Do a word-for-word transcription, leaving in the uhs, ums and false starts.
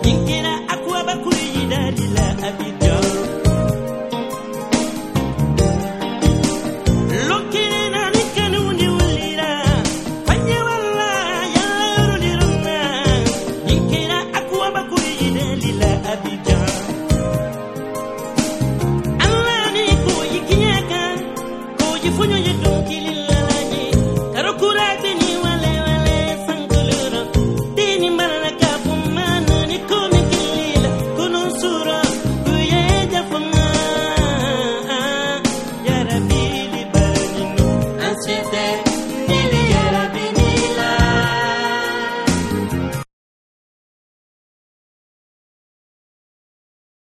Yinkira akuwa bakuyida lila Abidjan. Lokina nikanuni ulira fanya wala yalla yoruliruna. Yinkira akuwa bakuyida lila Abidjan. Allah ni ko yikinyaka ko yifunyo